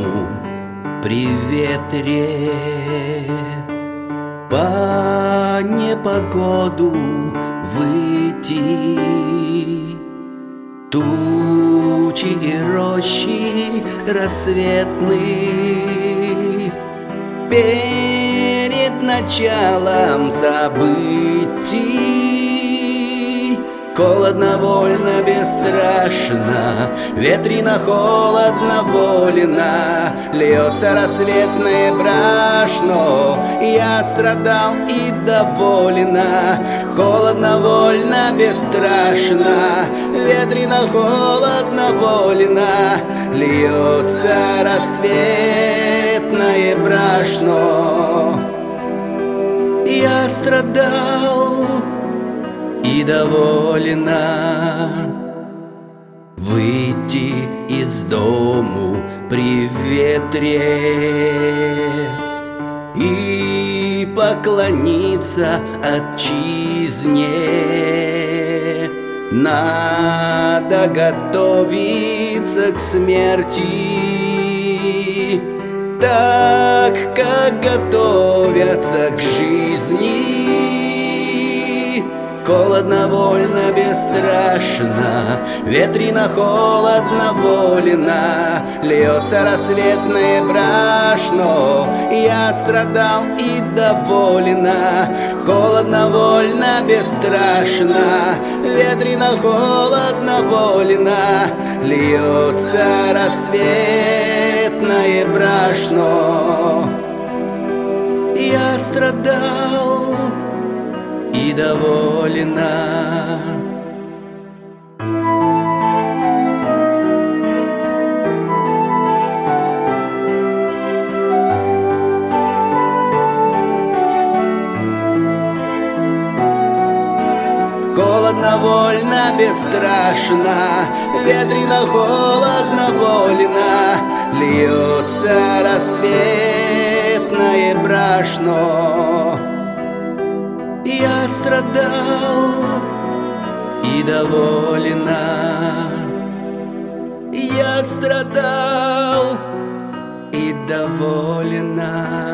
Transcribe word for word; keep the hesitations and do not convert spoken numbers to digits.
дому при ветре. По непогоду выйти, тучи и рощи рассветные перед началом событий. Холодно, вольно, бесстрашно, ветрено, холодно, вольно, льется рассветное брашно. Я отстрадал и довольна. Холодно, вольно, бесстрашно, ветрено, холодно, вольно, льется рассветное брашно. Я отстрадал и довольна. Выйти из дому при ветре и поклониться отчизне. Надо готовиться к смерти, так как готовятся к жизни. Холодно, вольно, бесстрашно, ветрено, холодно, вольно, льется рассветное брашно. Я отстрадал и довольна. Холодно, вольно, бесстрашно, ветрено, холодно, вольно, льется рассветное брашно. Я отстрадал и довольна. Холодно, вольно, бесстрашно, ветрено, холодно, вольно, льется рассветное брашно. Я отстрадал и довольна. Я отстрадал и довольна.